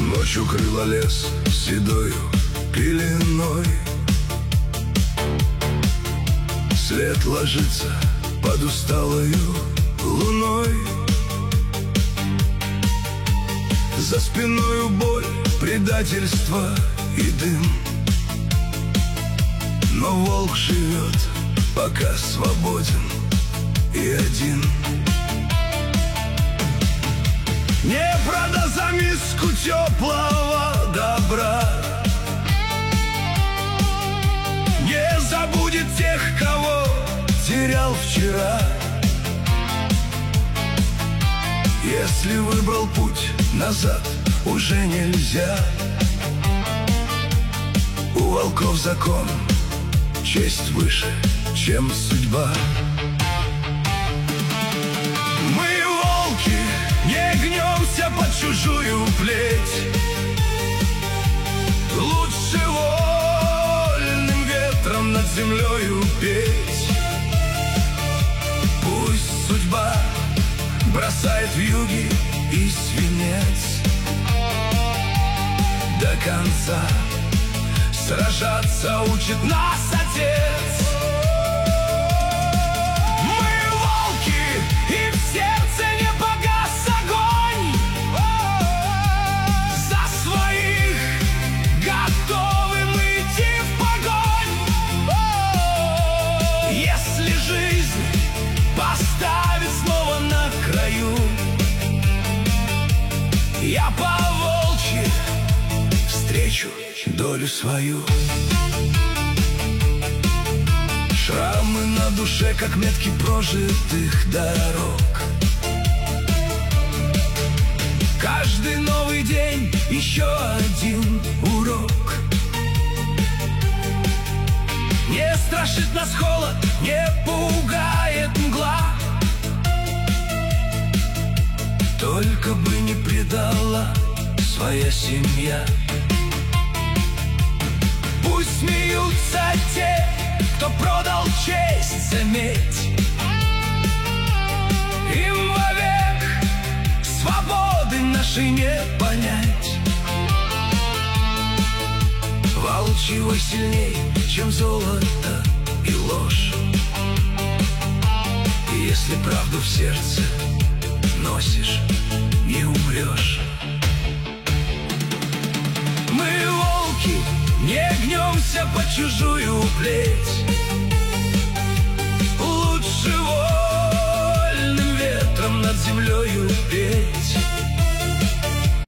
Ночь укрыла лес седою пеленой. Свет ложится под усталою луной. За спиною боль, предательство и дым. Но волк живет, пока свободен и один. Не прода за миску теплого добра, не забудет тех, кого терял вчера. Если выбрал путь, назад уже нельзя. У волков закон, честь выше, чем судьба. Мы волки, не гнемся под чужую плеть. Лучше вольным ветром над землею петь. Пусть судьба бросает вьюги и свинец. До конца сражаться учит нас Отец. Мы волки, и в сердце не погас огонь. За своих готовы мы идти в погонь. Если жизнь поставит снова на краю, я по-волчьи встречу долю свою. Шрамы на душе, как метки прожитых дорог. Каждый новый день еще один урок. Не страшит нас холод, не пугает мгла. Только бы не предала своя семья. Пусть смеются те, кто продал честь за медь. Им вовек свободы нашей не понять. Волчьего сильней, чем золото и ложь. И если правду в сердце носишь, не умрешь. Мы волки, не гнемся под чужую плеть. Лучше вольным ветром над землею петь.